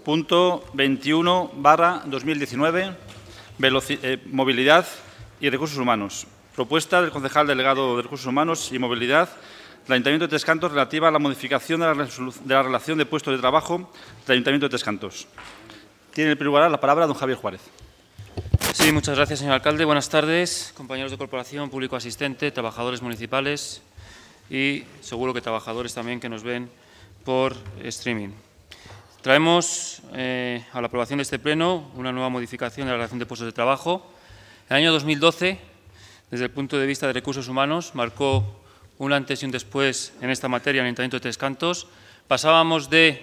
Punto 21/2019, movilidad y recursos humanos. Propuesta del concejal delegado de Recursos Humanos y Movilidad del Ayuntamiento de Tres Cantos relativa a la modificación de la relación de puestos de trabajo del Ayuntamiento de Tres Cantos. Tiene en primer lugar la palabra don Javier Juárez. Sí, muchas gracias, señor alcalde. Buenas tardes, compañeros de corporación, público asistente, trabajadores municipales y seguro que trabajadores también que nos ven por streaming. Traemos a la aprobación de este pleno una nueva modificación de la relación de puestos de trabajo. El año 2012, desde el punto de vista de recursos humanos, marcó un antes y un después en esta materia en el Ayuntamiento de Tres Cantos. Pasábamos de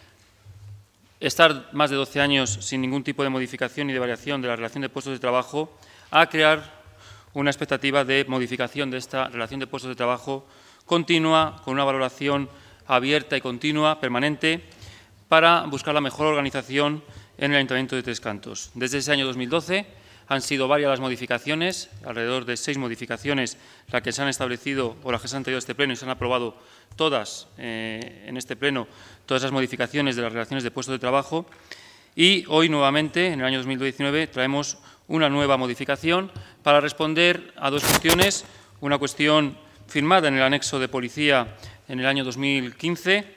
estar más de 12 años sin ningún tipo de modificación ni de variación de la relación de puestos de trabajo a crear una expectativa de modificación de esta relación de puestos de trabajo continua, con una valoración abierta y continua, permanente, para buscar la mejor organización en el Ayuntamiento de Tres Cantos. Desde ese año 2012 han sido varias las modificaciones, alrededor de 6 modificaciones las que se han establecido o las que se han traído a este pleno y se han aprobado todas en este pleno, todas esas modificaciones de las relaciones de puestos de trabajo. Y hoy nuevamente, en el año 2019, traemos una nueva modificación para responder a dos cuestiones. Una cuestión firmada en el anexo de policía en el año 2015,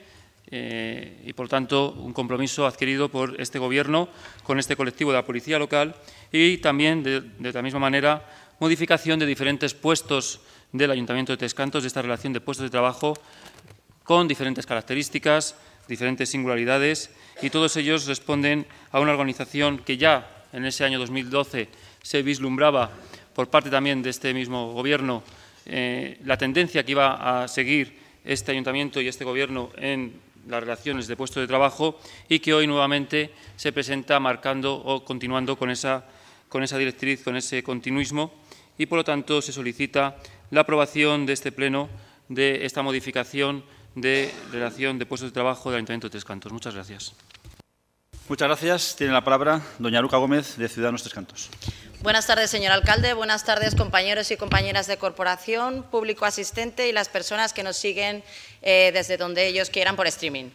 y, por tanto, un compromiso adquirido por este Gobierno con este colectivo de la Policía Local y también, de la misma manera, modificación de diferentes puestos del Ayuntamiento de Tres Cantos, de esta relación de puestos de trabajo con diferentes características, diferentes singularidades, y todos ellos responden a una organización que ya en ese año 2012 se vislumbraba por parte también de este mismo Gobierno la tendencia que iba a seguir este Ayuntamiento y este Gobierno en las relaciones de puestos de trabajo y que hoy nuevamente se presenta marcando o continuando con esa directriz, con ese continuismo, y por lo tanto se solicita la aprobación de este pleno de esta modificación de relación de puestos de trabajo del Ayuntamiento de Tres Cantos. Muchas gracias. Muchas gracias. Tiene la palabra doña Luca Gómez, de Ciudadanos Tres Cantos. Buenas tardes, señor alcalde. Buenas tardes, compañeros y compañeras de corporación, público asistente y las personas que nos siguen desde donde ellos quieran por streaming.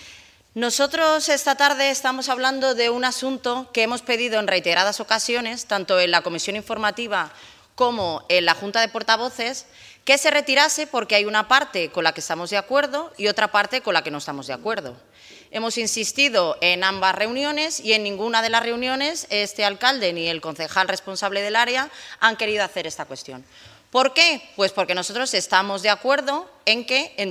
Nosotros esta tarde estamos hablando de un asunto que hemos pedido en reiteradas ocasiones, tanto en la comisión informativa como en la Junta de Portavoces, que se retirase porque hay una parte con la que estamos de acuerdo y otra parte con la que no estamos de acuerdo. Hemos insistido en ambas reuniones y en ninguna de las reuniones este alcalde ni el concejal responsable del área han querido hacer esta cuestión. ¿Por qué? Pues porque nosotros estamos de acuerdo en que en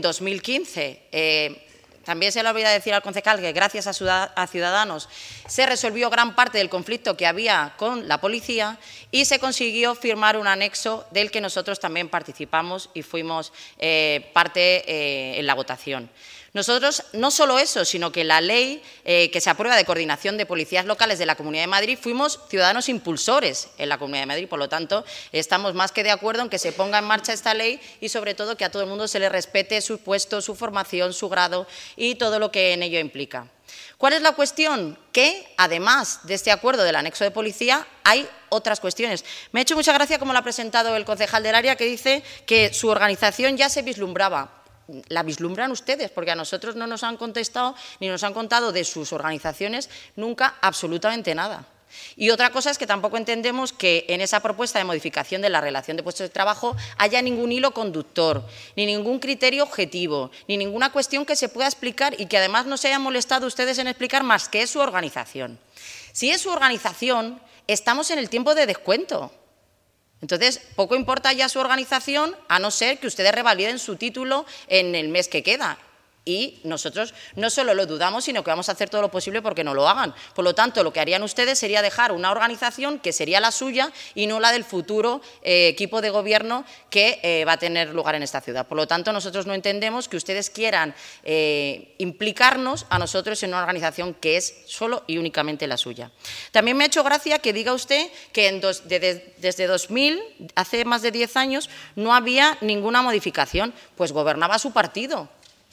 2015, también se le olvida decir al concejal que gracias a Ciudadanos se resolvió gran parte del conflicto que había con la policía y se consiguió firmar un anexo del que nosotros también participamos y fuimos parte en la votación. Nosotros, no solo eso, sino que la ley que se aprueba de coordinación de policías locales de la Comunidad de Madrid, fuimos ciudadanos impulsores en la Comunidad de Madrid. Por lo tanto, estamos más que de acuerdo en que se ponga en marcha esta ley y, sobre todo, que a todo el mundo se le respete su puesto, su formación, su grado y todo lo que en ello implica. ¿Cuál es la cuestión? Que, además de este acuerdo del anexo de policía, hay otras cuestiones. Me ha hecho mucha gracia como lo ha presentado el concejal del área, que dice que su organización ya se vislumbraba. La vislumbran ustedes, porque a nosotros no nos han contestado ni nos han contado de sus organizaciones nunca absolutamente nada. Y otra cosa es que tampoco entendemos que en esa propuesta de modificación de la relación de puestos de trabajo haya ningún hilo conductor, ni ningún criterio objetivo, ni ninguna cuestión que se pueda explicar y que además no se hayan molestado ustedes en explicar más que es su organización. Si es su organización, estamos en el tiempo de descuento. Entonces, poco importa ya su organización, a no ser que ustedes revaliden su título en el mes que queda. Y nosotros no solo lo dudamos, sino que vamos a hacer todo lo posible porque no lo hagan. Por lo tanto, lo que harían ustedes sería dejar una organización que sería la suya y no la del futuro equipo de gobierno que va a tener lugar en esta ciudad. Por lo tanto, nosotros no entendemos que ustedes quieran implicarnos a nosotros en una organización que es solo y únicamente la suya. También me ha hecho gracia que diga usted que desde 2000, hace más de 10 años, no había ninguna modificación. Pues gobernaba su partido.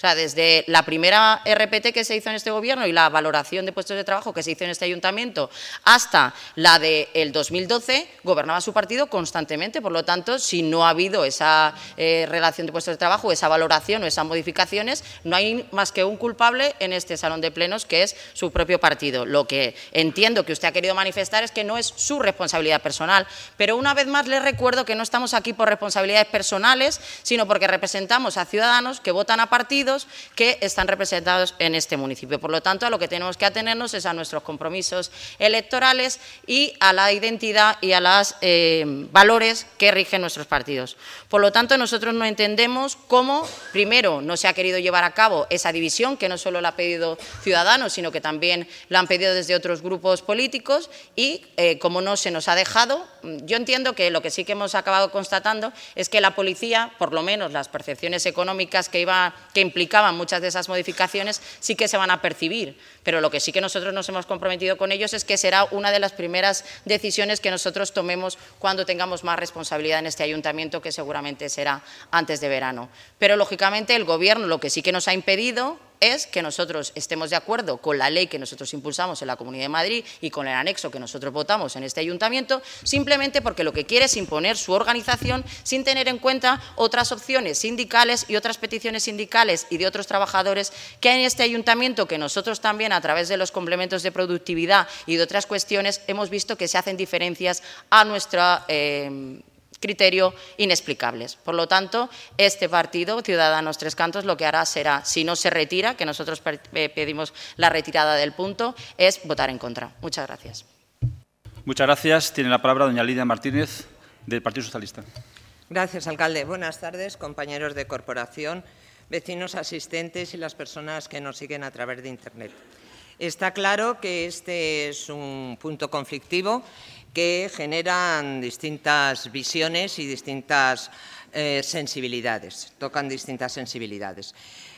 O sea, desde la primera RPT que se hizo en este Gobierno y la valoración de puestos de trabajo que se hizo en este Ayuntamiento hasta la del 2012, gobernaba su partido constantemente. Por lo tanto, si no ha habido esa relación de puestos de trabajo, esa valoración o esas modificaciones, no hay más que un culpable en este salón de plenos, que es su propio partido. Lo que entiendo que usted ha querido manifestar es que no es su responsabilidad personal. Pero una vez más les recuerdo que no estamos aquí por responsabilidades personales, sino porque representamos a ciudadanos que votan a partidos que están representados en este municipio. Por lo tanto, a lo que tenemos que atenernos es a nuestros compromisos electorales y a la identidad y a los valores que rigen nuestros partidos. Por lo tanto, nosotros no entendemos cómo, primero, no se ha querido llevar a cabo esa división, que no solo la ha pedido Ciudadanos, sino que también la han pedido desde otros grupos políticos, y como no se nos ha dejado. Yo entiendo que lo que sí que hemos acabado constatando es que la policía, por lo menos las percepciones económicas que implicaban muchas de esas modificaciones, sí que se van a percibir, pero lo que sí que nosotros nos hemos comprometido con ellos es que será una de las primeras decisiones que nosotros tomemos cuando tengamos más responsabilidad en este Ayuntamiento, que seguramente será antes de verano. Pero, lógicamente, el Gobierno lo que sí que nos ha impedido es que nosotros estemos de acuerdo con la ley que nosotros impulsamos en la Comunidad de Madrid y con el anexo que nosotros votamos en este Ayuntamiento, simplemente porque lo que quiere es imponer su organización sin tener en cuenta otras opciones sindicales y otras peticiones sindicales y de otros trabajadores que hay en este Ayuntamiento, que nosotros también, a través de los complementos de productividad y de otras cuestiones, hemos visto que se hacen diferencias a nuestra criterio inexplicables. Por lo tanto, este partido, Ciudadanos Tres Cantos, lo que hará será, si no se retira, que nosotros pedimos la retirada del punto, es votar en contra. Muchas gracias. Muchas gracias. Tiene la palabra doña Lidia Martínez, del Partido Socialista. Gracias, alcalde. Buenas tardes, compañeros de corporación, vecinos asistentes y las personas que nos siguen a través de Internet. Está claro que este es un punto conflictivo que generan distintas visiones y distintas sensibilidades, tocan distintas sensibilidades.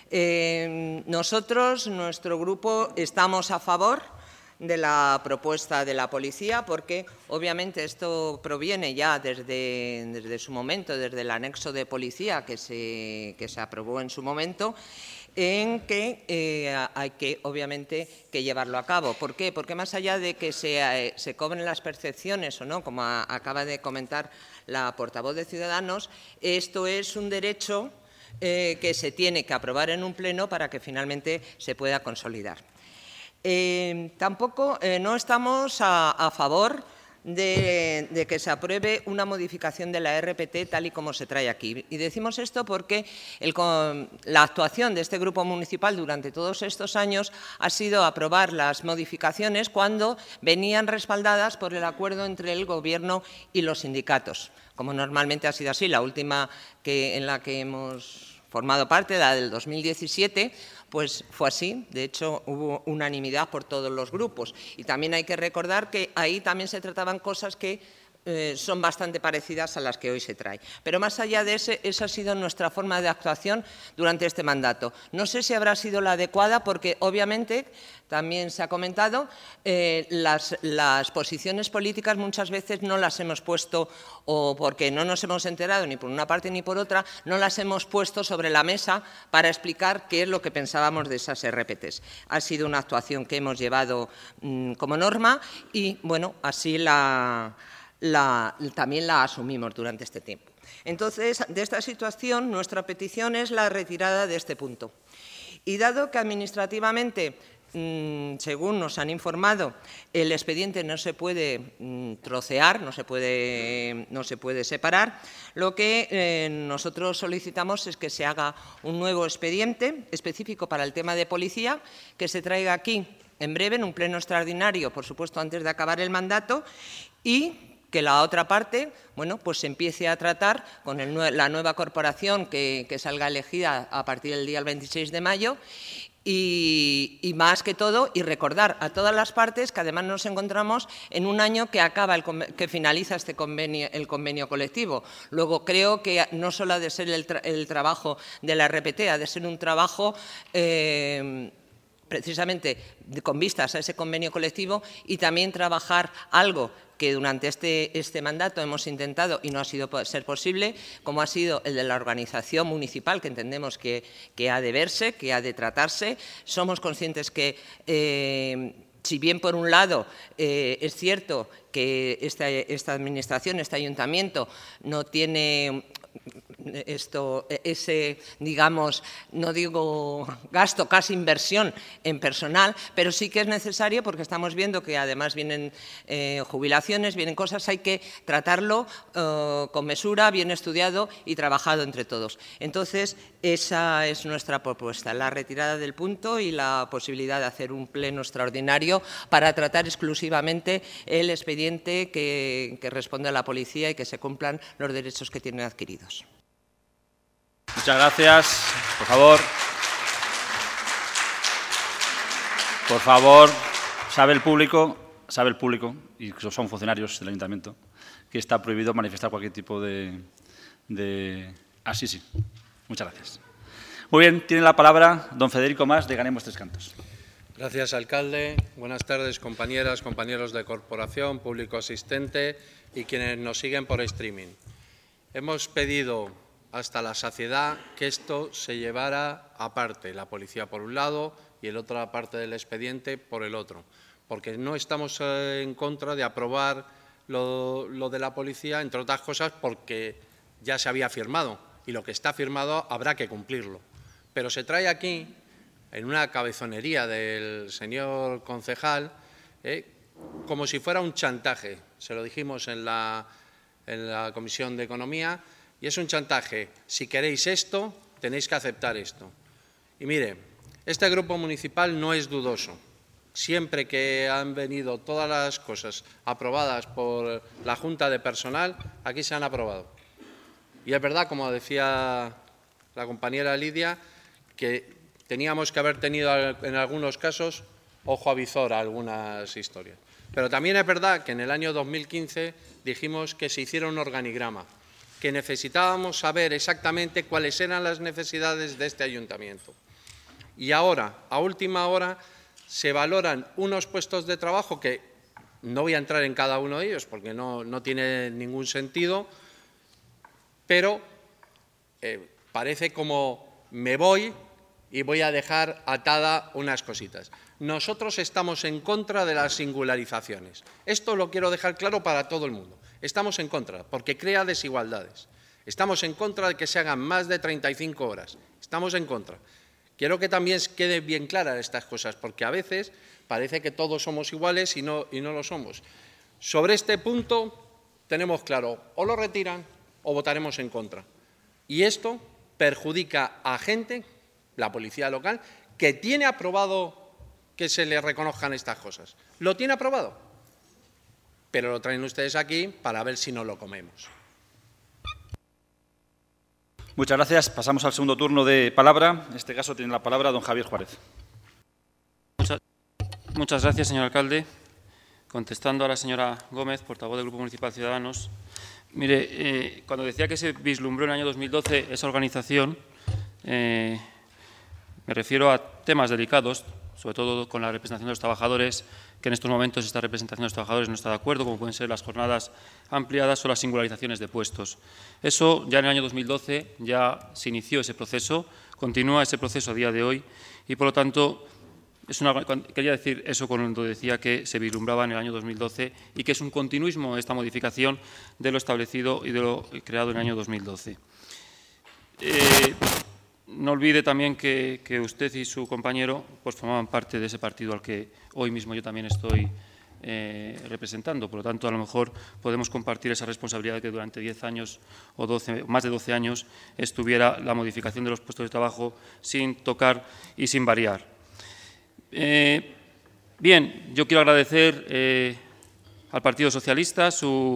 Nosotros, nuestro grupo, estamos a favor de la propuesta de la policía, porque obviamente esto proviene ya desde su momento, desde el anexo de policía que se aprobó en su momento, en que hay que, obviamente, que llevarlo a cabo. ¿Por qué? Porque más allá de que se cobren las percepciones o no, como acaba de comentar la portavoz de Ciudadanos, esto es un derecho que se tiene que aprobar en un pleno para que finalmente se pueda consolidar. Tampoco no estamos a favor de que se apruebe una modificación de la RPT tal y como se trae aquí. Y decimos esto porque la actuación de este grupo municipal durante todos estos años ha sido aprobar las modificaciones cuando venían respaldadas por el acuerdo entre el Gobierno y los sindicatos, como normalmente ha sido así. La última en la que hemos formado parte, la del 2017, pues fue así. De hecho, hubo unanimidad por todos los grupos. Y también hay que recordar que ahí también se trataban cosas que son bastante parecidas a las que hoy se trae. Pero más allá de esa ha sido nuestra forma de actuación durante este mandato. No sé si habrá sido la adecuada porque, obviamente, también se ha comentado, las posiciones políticas muchas veces no las hemos puesto, o porque no nos hemos enterado ni por una parte ni por otra, no las hemos puesto sobre la mesa para explicar qué es lo que pensábamos de esas RPTs. Ha sido una actuación que hemos llevado como norma y, bueno, así también la asumimos durante este tiempo. Entonces, de esta situación, nuestra petición es la retirada de este punto. Y dado que administrativamente, según nos han informado, el expediente no se puede trocear, no se puede separar, lo que nosotros solicitamos es que se haga un nuevo expediente específico para el tema de policía, que se traiga aquí en breve, en un pleno extraordinario, por supuesto, antes de acabar el mandato, y que la otra parte, bueno, pues se empiece a tratar con la nueva corporación que salga elegida a partir del día 26 de mayo y más que todo, y recordar a todas las partes que además nos encontramos en un año que que finaliza el convenio colectivo. Luego, creo que no solo ha de ser el trabajo de la RPT, ha de ser un trabajo precisamente con vistas a ese convenio colectivo, y también trabajar algo que durante este mandato hemos intentado y no ha sido ser posible, como ha sido el de la organización municipal, que entendemos que ha de verse, que ha de tratarse. Somos conscientes que, si bien por un lado es cierto que esta administración, este ayuntamiento, no tiene ese, digamos, no digo gasto, casi inversión en personal, pero sí que es necesario, porque estamos viendo que además vienen jubilaciones, vienen cosas, hay que tratarlo con mesura, bien estudiado y trabajado entre todos. Entonces, esa es nuestra propuesta, la retirada del punto y la posibilidad de hacer un pleno extraordinario para tratar exclusivamente el expediente que responde a la policía y que se cumplan los derechos que tienen adquiridos. Muchas gracias. Por favor, sabe el público, y son funcionarios del ayuntamiento, que está prohibido manifestar cualquier tipo de... sí. Muchas gracias. Muy bien, tiene la palabra don Federico Mas, de Ganemos Tres Cantos. Gracias, alcalde. Buenas tardes, compañeras, compañeros de corporación, público asistente y quienes nos siguen por streaming. Hemos pedido hasta la saciedad que esto se llevara aparte, la policía por un lado y el otra parte del expediente por el otro, porque no estamos en contra de aprobar lo de la policía, entre otras cosas porque ya se había firmado y lo que está firmado habrá que cumplirlo. Pero se trae aquí, en una cabezonería del señor concejal, como si fuera un chantaje. Se lo dijimos en la Comisión de Economía, y es un chantaje. Si queréis esto, tenéis que aceptar esto. Y mire, este grupo municipal no es dudoso. Siempre que han venido todas las cosas aprobadas por la Junta de Personal, aquí se han aprobado. Y es verdad, como decía la compañera Lidia, que teníamos que haber tenido en algunos casos ojo a visor a algunas historias. Pero también es verdad que en el año 2015 dijimos que se hiciera un organigrama, que necesitábamos saber exactamente cuáles eran las necesidades de este ayuntamiento. Y ahora, a última hora, se valoran unos puestos de trabajo que no voy a entrar en cada uno de ellos porque no tiene ningún sentido, pero parece como me voy y voy a dejar atada unas cositas. Nosotros estamos en contra de las singularizaciones. Esto lo quiero dejar claro para todo el mundo. Estamos en contra, porque crea desigualdades. Estamos en contra de que se hagan más de 35 horas. Estamos en contra. Quiero que también queden bien claras estas cosas, porque a veces parece que todos somos iguales y no lo somos. Sobre este punto tenemos claro, o lo retiran o votaremos en contra. Y esto perjudica a gente, la policía local, que tiene aprobado que se le reconozcan estas cosas. Lo tiene aprobado. Pero lo traen ustedes aquí para ver si no lo comemos. Muchas gracias. Pasamos al segundo turno de palabra. En este caso tiene la palabra don Javier Juárez. Muchas gracias, señor alcalde. Contestando a la señora Gómez, portavoz del Grupo Municipal Ciudadanos. Mire, cuando decía que se vislumbró en el año 2012 esa organización, me refiero a temas delicados, sobre todo con la representación de los trabajadores, que en estos momentos esta representación de los trabajadores no está de acuerdo, como pueden ser las jornadas ampliadas o las singularizaciones de puestos. Eso ya en el año 2012 ya se inició ese proceso, continúa ese proceso a día de hoy y, por lo tanto, quería decir eso cuando decía que se vislumbraba en el año 2012 y que es un continuismo esta modificación de lo establecido y de lo creado en el año 2012. No olvide también que usted y su compañero pues, formaban parte de ese partido al que hoy mismo yo también estoy representando. Por lo tanto, a lo mejor podemos compartir esa responsabilidad de que durante 10 años o más de 12 años estuviera la modificación de los puestos de trabajo sin tocar y sin variar. Bien, yo quiero agradecer al Partido Socialista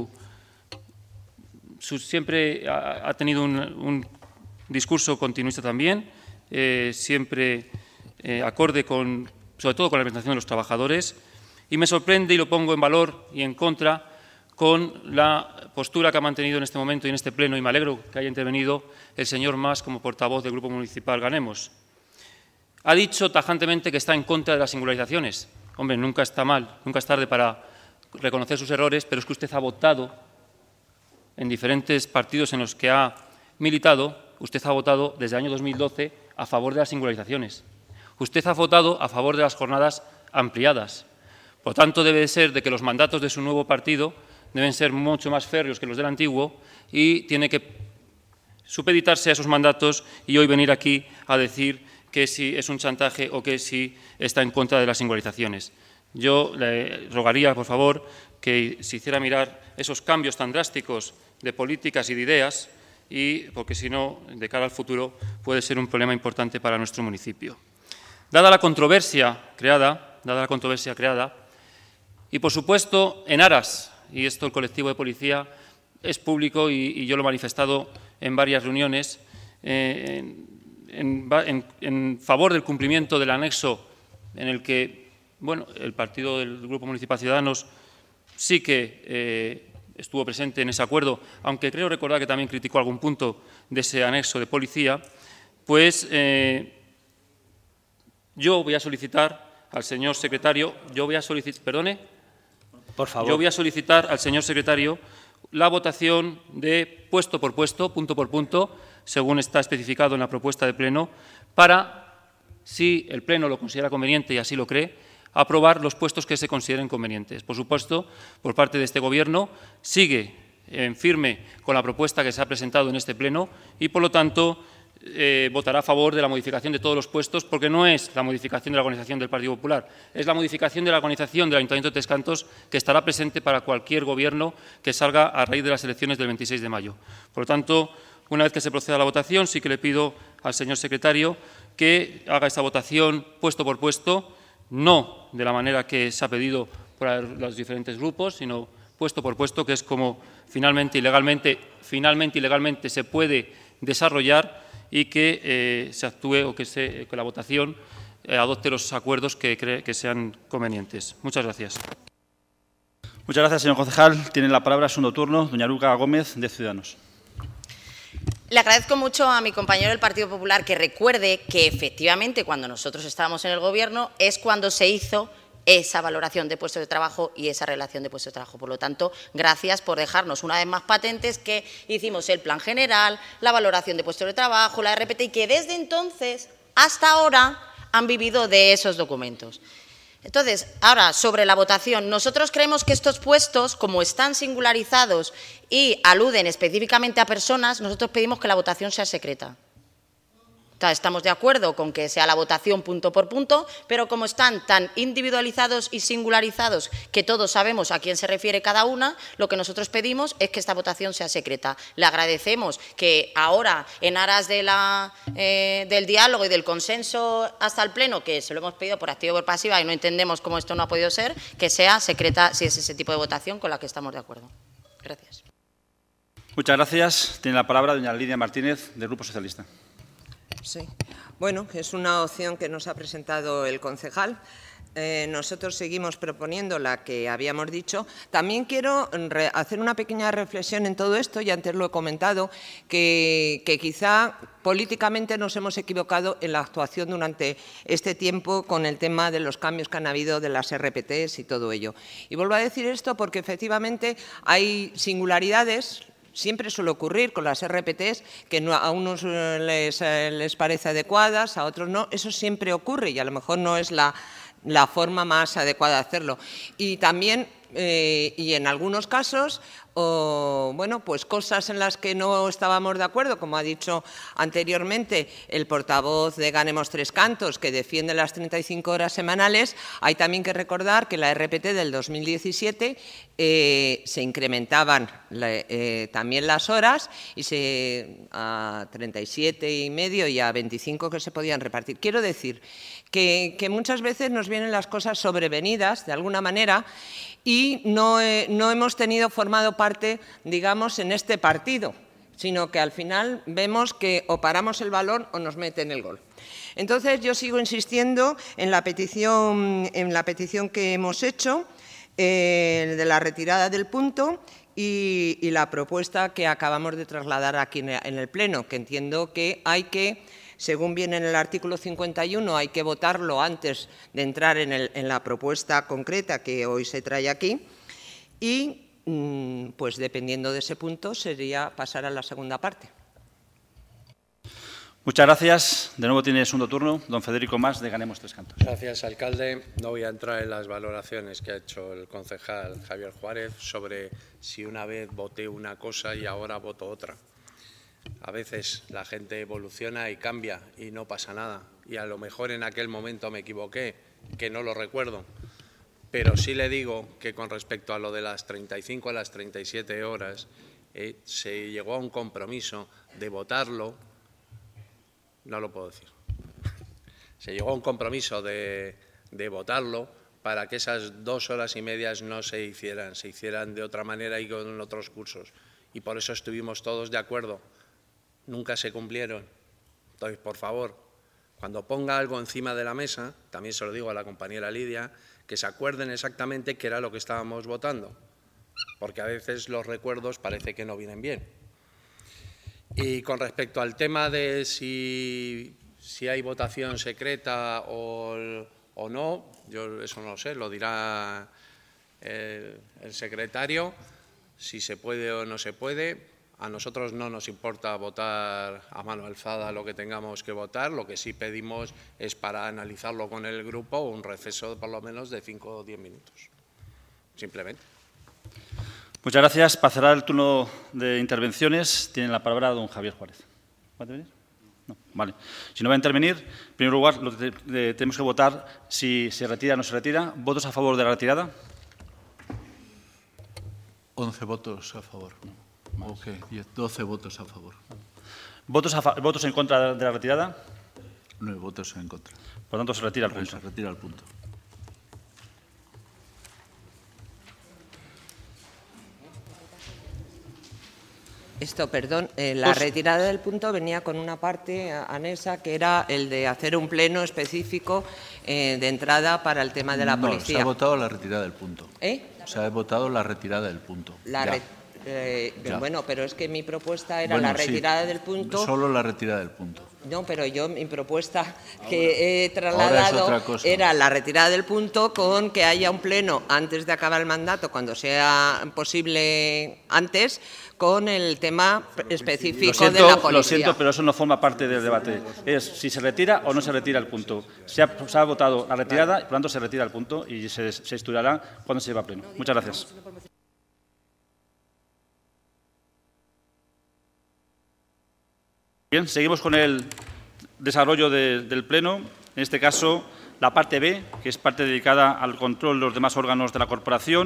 siempre ha tenido un discurso continuista también, siempre acorde sobre todo con la representación de los trabajadores, y me sorprende y lo pongo en valor y en contra con la postura que ha mantenido en este momento y en este pleno, y me alegro que haya intervenido el señor Mas como portavoz del Grupo Municipal Ganemos. ha dicho tajantemente que está en contra de las singularizaciones. Hombre, nunca está mal, nunca es tarde para reconocer sus errores, pero es que usted ha votado en diferentes partidos en los que ha militado, usted ha votado desde el año 2012 a favor de las singularizaciones. Usted ha votado a favor de las jornadas ampliadas. Por tanto, debe de ser de que los mandatos de su nuevo partido deben ser mucho más férreos que los del antiguo y tiene que supeditarse a esos mandatos y hoy venir aquí a decir que si es un chantaje o que si está en contra de las singularizaciones. Yo le rogaría, por favor, que se hiciera mirar esos cambios tan drásticos de políticas y de ideas, porque si no, de cara al futuro, puede ser un problema importante para nuestro municipio. Dada la controversia creada, y por supuesto, en aras, y esto el colectivo de policía es público y yo lo he manifestado en varias reuniones, en favor del cumplimiento del anexo en el que, bueno, el partido del Grupo Municipal Ciudadanos sí que estuvo presente en ese acuerdo, aunque creo recordar que también criticó algún punto de ese anexo de policía, pues yo voy a solicitar al señor secretario, Por favor. Yo voy a solicitar al señor secretario la votación de puesto por puesto, punto por punto, según está especificado en la propuesta de Pleno, para, si el Pleno lo considera conveniente y así lo cree, aprobar los puestos que se consideren convenientes. Por supuesto, por parte de este Gobierno, sigue en firme con la propuesta que se ha presentado en este Pleno y, por lo tanto, votará a favor de la modificación de todos los puestos, porque no es la modificación de la organización del Partido Popular, es la modificación de la organización del Ayuntamiento de Tres Cantos que estará presente para cualquier Gobierno que salga a raíz de las elecciones del 26 de mayo. Por lo tanto, una vez que se proceda a la votación, sí que le pido al señor secretario que haga esta votación puesto por puesto, no de la manera que se ha pedido por los diferentes grupos, sino puesto por puesto, que es como finalmente y legalmente se puede desarrollar y que se actúe o que la votación adopte los acuerdos que sean convenientes. Muchas gracias. Muchas gracias, señor concejal. Tiene la palabra, segundo turno, doña Aruca Gómez, de Ciudadanos. Le agradezco mucho a mi compañero del Partido Popular que recuerde que efectivamente cuando nosotros estábamos en el Gobierno es cuando se hizo esa valoración de puestos de trabajo y esa relación de puestos de trabajo. Por lo tanto, gracias por dejarnos una vez más patentes que hicimos el plan general, la valoración de puestos de trabajo, la RPT, y que desde entonces hasta ahora han vivido de esos documentos. Entonces, ahora, sobre la votación, nosotros creemos que estos puestos, como están singularizados y aluden específicamente a personas, nosotros pedimos que la votación sea secreta. Estamos de acuerdo con que sea la votación punto por punto, pero como están tan individualizados y singularizados que todos sabemos a quién se refiere cada una, lo que nosotros pedimos es que esta votación sea secreta. Le agradecemos que ahora, en aras de del diálogo y del consenso hasta el Pleno, que se lo hemos pedido por activa y por pasiva y no entendemos cómo esto no ha podido ser, que sea secreta si es ese tipo de votación con la que estamos de acuerdo. Gracias. Muchas gracias. Tiene la palabra doña Lidia Martínez, del Grupo Socialista. Sí, bueno, es una opción que nos ha presentado el concejal. Nosotros seguimos proponiendo la que habíamos dicho. También quiero hacer una pequeña reflexión en todo esto, y antes lo he comentado, que quizá políticamente nos hemos equivocado en la actuación durante este tiempo con el tema de los cambios que han habido de las RPTs y todo ello. Y vuelvo a decir esto porque efectivamente hay singularidades. Siempre suele ocurrir con las RPTs que a unos les parece adecuadas, a otros no. Eso siempre ocurre y a lo mejor no es la forma más adecuada de hacerlo. Y también, y en algunos casos, bueno, pues cosas en las que no estábamos de acuerdo, como ha dicho anteriormente el portavoz de Ganemos Tres Cantos, que defiende las 35 horas semanales. Hay también que recordar que la RPT del 2017 se incrementaban también las horas y a 37,5 y a 25 que se podían repartir. Quiero decir que muchas veces nos vienen las cosas sobrevenidas, de alguna manera, y no hemos formado parte, digamos, en este partido, sino que al final vemos que o paramos el balón o nos meten el gol. Entonces, yo sigo insistiendo en la petición que hemos hecho, de la retirada del punto y la propuesta que acabamos de trasladar aquí en el Pleno, que entiendo que hay que Según viene en el artículo 51, hay que votarlo antes de entrar en la propuesta concreta que hoy se trae aquí y, pues dependiendo de ese punto, sería pasar a la segunda parte. Muchas gracias. De nuevo tiene segundo turno don Federico Mas, de Ganemos Tres Cantos. Gracias, alcalde. No voy a entrar en las valoraciones que ha hecho el concejal Javier Juárez sobre si una vez voté una cosa y ahora voto otra. A veces la gente evoluciona y cambia y no pasa nada. Y a lo mejor en aquel momento me equivoqué, que no lo recuerdo. Pero sí le digo que con respecto a lo de las 35 a las 37 horas, se llegó a un compromiso de votarlo. No lo puedo decir. Se llegó a un compromiso de votarlo para que esas 2 horas y media no se hicieran de otra manera y con otros cursos. Y por eso estuvimos todos de acuerdo. Nunca se cumplieron. Entonces, por favor, cuando ponga algo encima de la mesa, también se lo digo a la compañera Lidia, que se acuerden exactamente qué era lo que estábamos votando, porque a veces los recuerdos parece que no vienen bien. Y con respecto al tema de si hay votación secreta o no, yo eso no lo sé, lo dirá el secretario, si se puede o no se puede. A nosotros no nos importa votar a mano alzada lo que tengamos que votar, lo que sí pedimos es para analizarlo con el grupo un receso por lo menos de 5 o 10 minutos, simplemente. Muchas gracias. Para cerrar el turno de intervenciones, tiene la palabra don Javier Juárez. ¿Va a intervenir? No, vale. Si no va a intervenir, en primer lugar, tenemos que votar si se retira o no se retira. ¿Votos a favor de la retirada? 11 votos a favor. Ok, 12 votos a favor. ¿Votos en contra de la retirada? 9 votos en contra. Por tanto, se retira el punto. Se retira el punto. La retirada del punto venía con una parte anexa que era el de hacer un pleno específico de entrada para el tema de la policía. Se ha votado la retirada del punto. Se ha votado la retirada del punto. Bueno, pero es que mi propuesta era la retirada del punto. Solo la retirada del punto. No, pero mi propuesta que he trasladado era la retirada del punto con que haya un pleno antes de acabar el mandato, cuando sea posible antes, con el tema específico de la policía. Lo siento, pero eso no forma parte del debate. Es si se retira o no se retira el punto. Se ha votado la retirada y, por lo tanto, se retira el punto y se estudiará cuando se lleve a pleno. Muchas gracias. Bien, seguimos con el desarrollo del Pleno. En este caso, la parte B, que es parte dedicada al control de los demás órganos de la corporación.